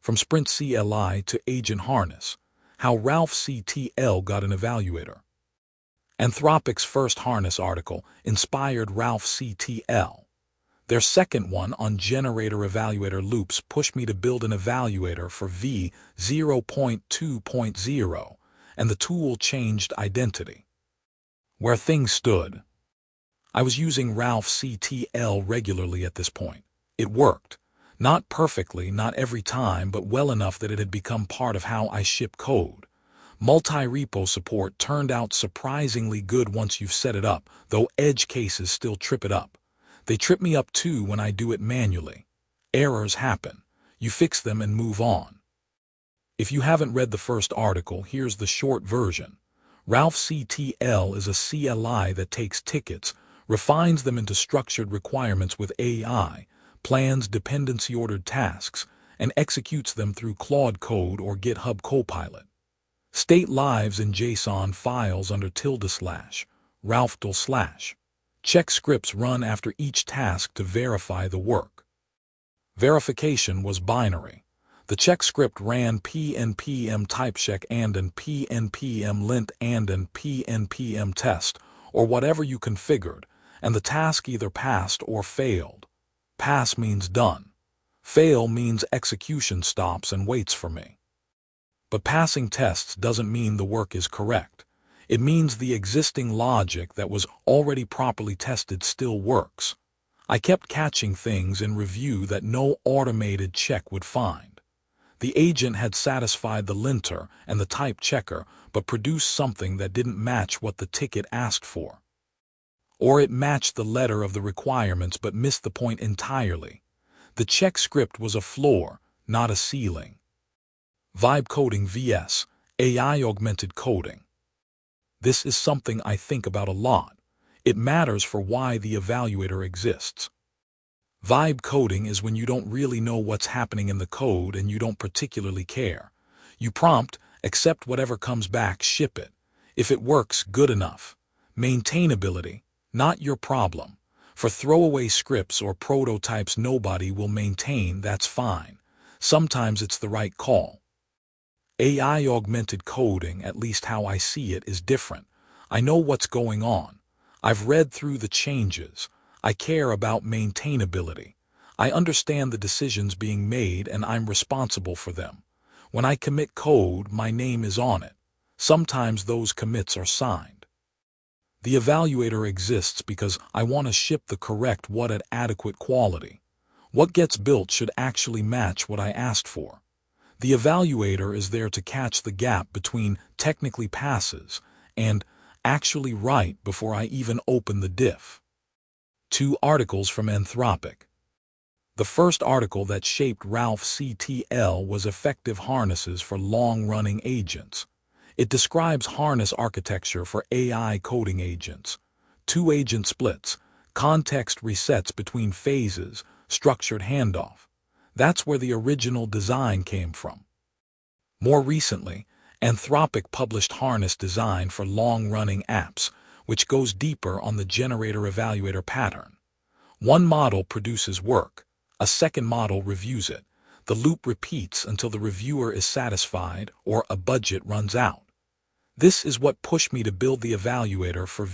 From Sprint CLI to Agent Harness, how Ralph CTL got an evaluator. Anthropic's first harness article inspired Ralph CTL. Their second one on generator evaluator loops pushed me to build an evaluator for V0.2.0, and the tool changed identity. Where things stood. I was using Ralph CTL regularly at this point. It worked. Not perfectly, not every time, but well enough that it had become part of how I ship code. Multi-repo support turned out surprisingly good once you've set it up, though edge cases still trip it up. They trip me up too when I do it manually. Errors happen. You fix them and move on. If you haven't read the first article, here's the short version. Ralph CTL is a CLI that takes tickets, refines them into structured requirements with AI, plans dependency-ordered tasks, and executes them through Claude Code or GitHub Copilot. State lives in JSON files under ~Ralph_. Check scripts run after each task to verify the work. Verification was binary. The check script ran pnpm typecheck and pnpm lint and pnpm test, or whatever you configured, and the task either passed or failed. Pass means done. Fail means execution stops and waits for me. But passing tests doesn't mean the work is correct. It means the existing logic that was already properly tested still works. I kept catching things in review that no automated check would find. The agent had satisfied the linter and the type checker, but produced something that didn't match what the ticket asked for. Or it matched the letter of the requirements but missed the point entirely. The check script was a floor, not a ceiling. Vibe coding vs. AI-augmented coding. This is something I think about a lot. It matters for why the evaluator exists. Vibe coding is when you don't really know what's happening in the code and you don't particularly care. You prompt, accept whatever comes back, ship it. If it works, good enough. Maintainability, not your problem. For throwaway scripts or prototypes nobody will maintain, that's fine. Sometimes it's the right call. AI-augmented coding, at least how I see it, is different. I know what's going on. I've read through the changes. I care about maintainability. I understand the decisions being made and I'm responsible for them. When I commit code, my name is on it. Sometimes those commits are signed. The evaluator exists because I want to ship the correct what at adequate quality. What gets built should actually match what I asked for. The evaluator is there to catch the gap between technically passes and actually right before I even open the diff. 2 articles from Anthropic. The first article that shaped Ralph CTL was Effective Harnesses for Long-Running Agents. It describes harness architecture for AI coding agents. 2 agent splits, context resets between phases, structured handoff. That's where the original design came from. More recently, Anthropic published harness design for long-running apps, which goes deeper on the generator evaluator pattern. One model produces work. A second model reviews it. The loop repeats until the reviewer is satisfied or a budget runs out. This is what pushed me to build the evaluator for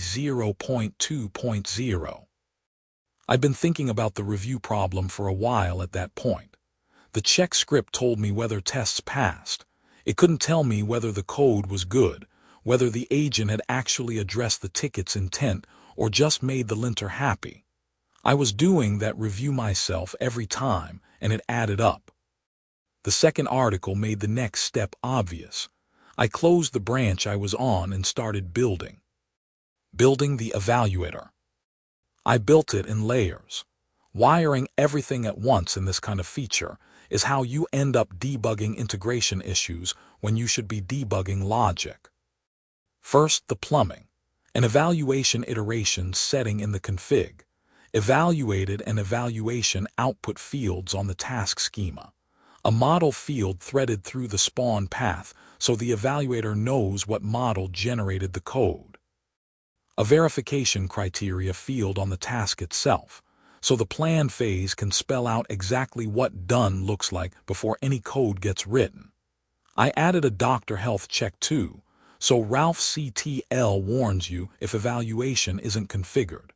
V0.2.0. I'd been thinking about the review problem for a while at that point. The check script told me whether tests passed. It couldn't tell me whether the code was good, whether the agent had actually addressed the ticket's intent or just made the linter happy. I was doing that review myself every time, and it added up. The second article made the next step obvious. I closed the branch I was on and started building. Building the evaluator. I built it in layers. Wiring everything at once in this kind of feature is how you end up debugging integration issues when you should be debugging logic. First, the plumbing. An evaluation iteration setting in the config. Evaluated and evaluation output fields on the task schema. A model field threaded through the spawn path so the evaluator knows what model generated the code. A verification criteria field on the task itself, so the plan phase can spell out exactly what done looks like before any code gets written. I added a doctor health check too, so Ralph CTL warns you if evaluation isn't configured.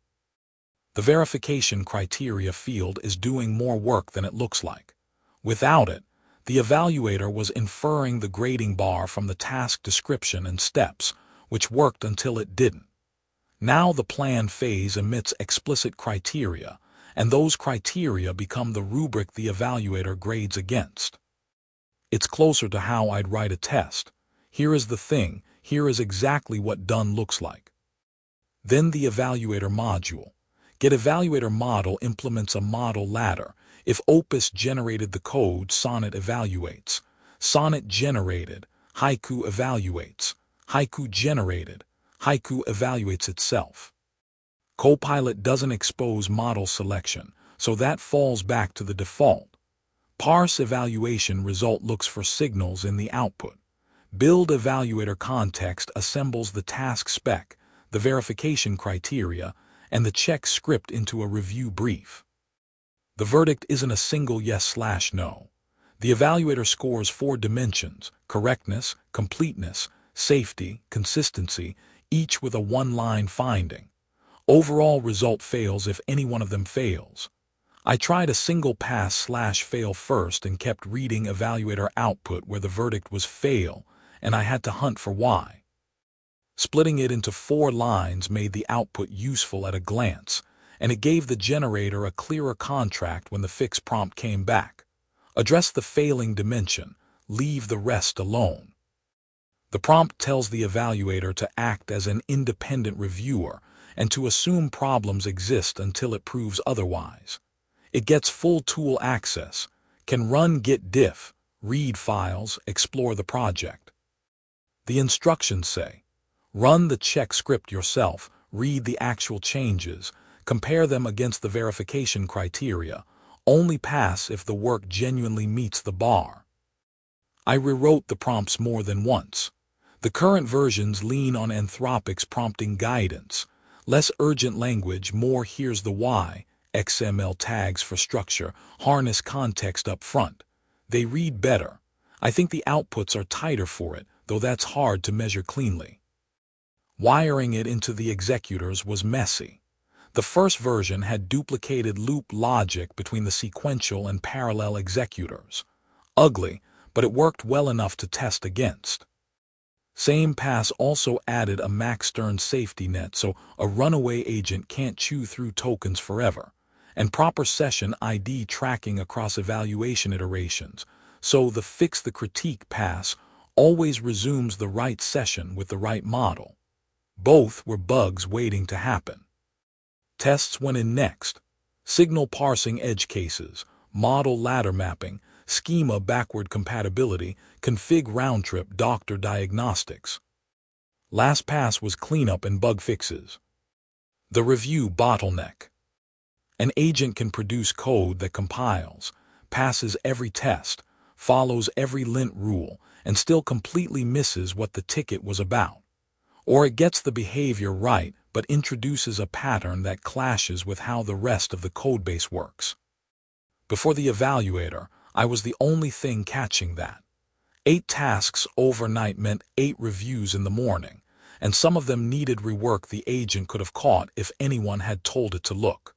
The verification criteria field is doing more work than it looks like. Without it, the evaluator was inferring the grading bar from the task description and steps, which worked until it didn't. Now the plan phase emits explicit criteria, and those criteria become the rubric the evaluator grades against. It's closer to how I'd write a test. Here is the thing, here is exactly what done looks like. Then the evaluator module. GetEvaluator model implements a model ladder. If Opus generated the code, Sonnet evaluates. Sonnet generated, Haiku evaluates. Haiku generated, Haiku evaluates itself. Copilot doesn't expose model selection, so that falls back to the default. Parse evaluation result looks for signals in the output. Build evaluator context assembles the task spec, the verification criteria, and the check script into a review brief. The verdict isn't a single yes/no. The evaluator scores 4 dimensions: correctness, completeness, safety, consistency, each with a one-line finding. Overall result fails if any one of them fails. I tried a single pass/fail first and kept reading evaluator output where the verdict was fail, and I had to hunt for why. Splitting it into 4 lines made the output useful at a glance, and it gave the generator a clearer contract when the fix prompt came back. Address the failing dimension, leave the rest alone. The prompt tells the evaluator to act as an independent reviewer and to assume problems exist until it proves otherwise. It gets full tool access, can run git diff, read files, explore the project. The instructions say, run the check script yourself, read the actual changes, compare them against the verification criteria, only pass if the work genuinely meets the bar. I rewrote the prompts more than once. The current versions lean on Anthropic's prompting guidance. Less urgent language, more here's the why, XML tags for structure, harness context up front. They read better. I think the outputs are tighter for it, though that's hard to measure cleanly. Wiring it into the executors was messy. The first version had duplicated loop logic between the sequential and parallel executors. Ugly, but it worked well enough to test against. Same pass also added a Maxtern safety net so a runaway agent can't chew through tokens forever, and proper session ID tracking across evaluation iterations, so the fix the critique pass always resumes the right session with the right model. Both were bugs waiting to happen. Tests went in next. Signal parsing edge cases, model ladder mapping, schema backward compatibility, config round-trip doctor diagnostics. Last pass was cleanup and bug fixes. The review bottleneck. An agent can produce code that compiles, passes every test, follows every lint rule, and still completely misses what the ticket was about. Or it gets the behavior right but introduces a pattern that clashes with how the rest of the codebase works. Before the evaluator, I was the only thing catching that. 8 tasks overnight meant 8 reviews in the morning, and some of them needed rework the agent could have caught if anyone had told it to look.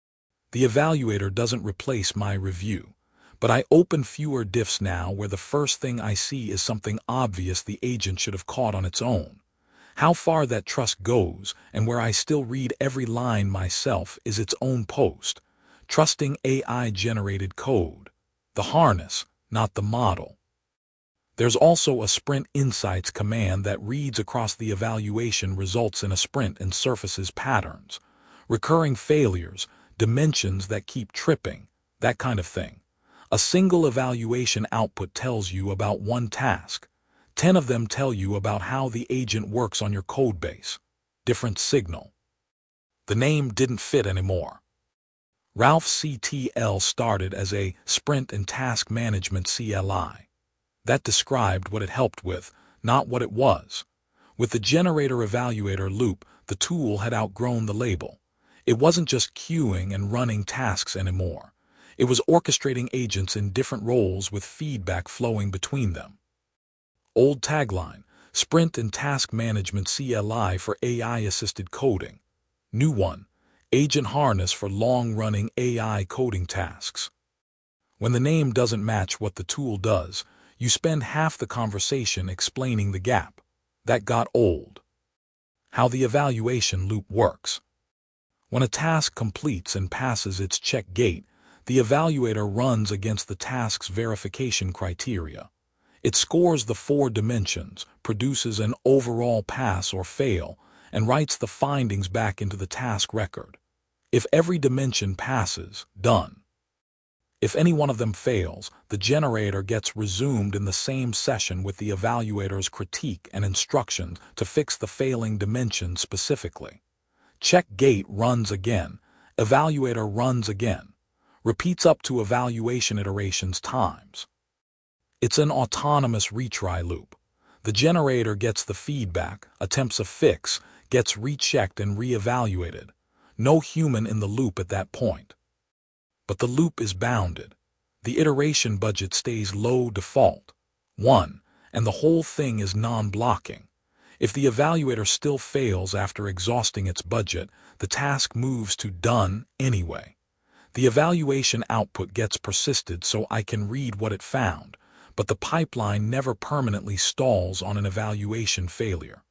The evaluator doesn't replace my review, but I open fewer diffs now where the first thing I see is something obvious the agent should have caught on its own. How far that trust goes, and where I still read every line myself, is its own post. Trusting AI-generated code. The harness, not the model. There's also a Sprint Insights command that reads across the evaluation results in a sprint and surfaces patterns, recurring failures, dimensions that keep tripping, that kind of thing. A single evaluation output tells you about one task. 10 of them tell you about how the agent works on your codebase. Different signal. The name didn't fit anymore. Ralph CTL started as a Sprint and Task Management CLI. That described what it helped with, not what it was. With the generator evaluator loop, the tool had outgrown the label. It wasn't just queuing and running tasks anymore. It was orchestrating agents in different roles with feedback flowing between them. Old tagline: Sprint and Task Management CLI for AI-assisted coding. New one: Agent Harness for long-running AI coding tasks. When the name doesn't match what the tool does, you spend half the conversation explaining the gap. That got old. How the evaluation loop works. When a task completes and passes its check gate, the evaluator runs against the task's verification criteria. It scores the 4 dimensions, produces an overall pass or fail, and writes the findings back into the task record. If every dimension passes, done. If any one of them fails, the generator gets resumed in the same session with the evaluator's critique and instructions to fix the failing dimension specifically. Check gate runs again, evaluator runs again, repeats up to evaluation iterations times. It's an autonomous retry loop. The generator gets the feedback, attempts a fix, gets rechecked and reevaluated. No human in the loop at that point. But the loop is bounded. The iteration budget stays low default, 1, and the whole thing is non-blocking. If the evaluator still fails after exhausting its budget, the task moves to done anyway. The evaluation output gets persisted so I can read what it found, but the pipeline never permanently stalls on an evaluation failure.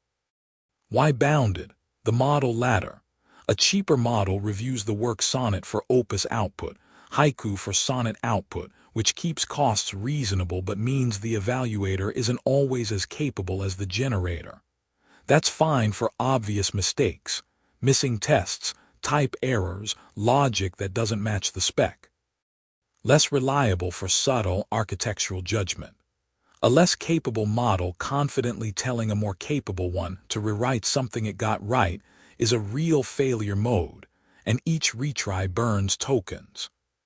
Why bounded? The model ladder. A cheaper model reviews the work Sonnet for Opus output, Haiku for Sonnet output, which keeps costs reasonable but means the evaluator isn't always as capable as the generator. That's fine for obvious mistakes, missing tests, type errors, logic that doesn't match the spec. Less reliable for subtle architectural judgment. A less capable model confidently telling a more capable one to rewrite something it got right is a real failure mode, and each retry burns tokens.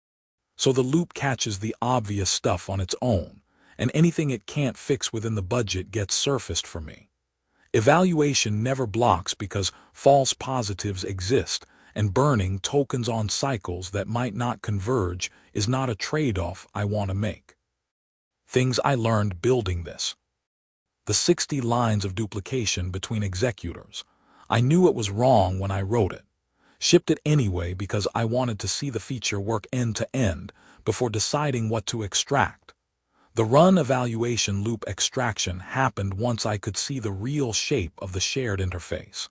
So the loop catches the obvious stuff on its own, and anything it can't fix within the budget gets surfaced for me. Evaluation never blocks because false positives exist, and burning tokens on cycles that might not converge is not a trade-off I want to make. Things I learned building this. The 60 lines of duplication between executors. I knew it was wrong when I wrote it. Shipped it anyway because I wanted to see the feature work end to end before deciding what to extract. The run evaluation loop extraction happened once I could see the real shape of the shared interface.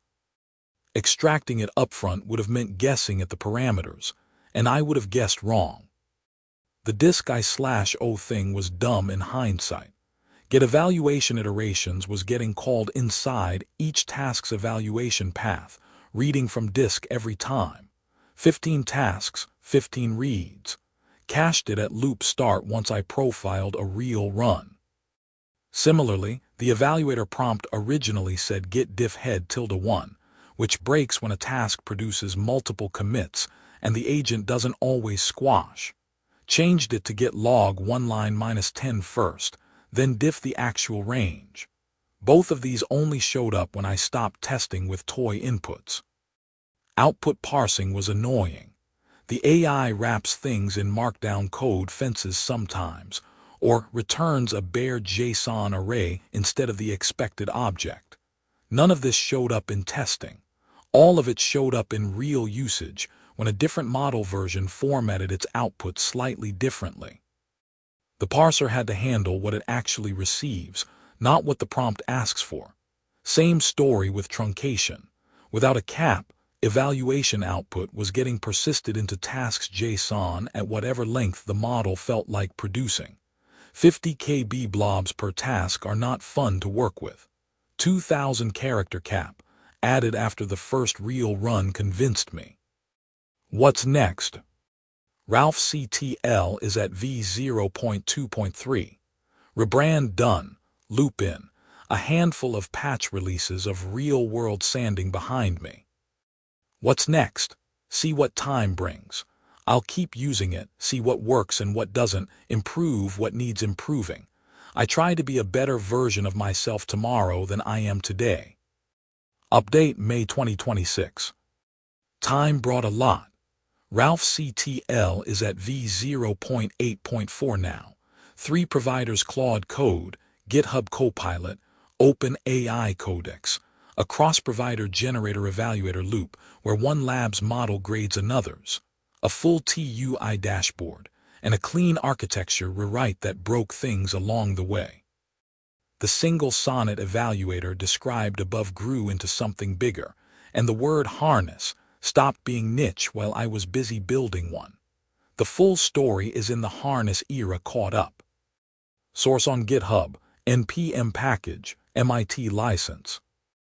Extracting it upfront would have meant guessing at the parameters, and I would have guessed wrong. The disk I/O thing was dumb in hindsight. Get evaluation iterations was getting called inside each task's evaluation path, reading from disk every time. 15 tasks, 15 reads. Cached it at loop start once I profiled a real run. Similarly, the evaluator prompt originally said get diff head ~1, which breaks when a task produces multiple commits and the agent doesn't always squash. Changed it to get log 1 line -10 first, then diff the actual range. Both of these only showed up when I stopped testing with toy inputs. Output parsing was annoying. The AI wraps things in markdown code fences sometimes, or returns a bare JSON array instead of the expected object. None of this showed up in testing. All of it showed up in real usage when a different model version formatted its output slightly differently. The parser had to handle what it actually receives, not what the prompt asks for. Same story with truncation. Without a cap, evaluation output was getting persisted into tasks JSON at whatever length the model felt like producing. 50 KB blobs per task are not fun to work with. 2,000 character cap, added after the first real run, convinced me. What's next? Ralph CTL is at v0.2.3. Rebrand done. Loop in. A handful of patch releases of real-world sanding behind me. What's next? See what time brings. I'll keep using it, see what works and what doesn't, improve what needs improving. I try to be a better version of myself tomorrow than I am today. Update May 2026. Time brought a lot. Ralph CTL is at v0.8.4 now. 3 providers: Claude Code, GitHub Copilot, OpenAI Codex, a cross-provider generator evaluator loop where one lab's model grades another's, a full TUI dashboard, and a clean architecture rewrite that broke things along the way. The single sonnet evaluator described above grew into something bigger, and the word harness stopped being niche while I was busy building one. The full story is in the harness era caught up. Source on GitHub, NPM package, MIT license.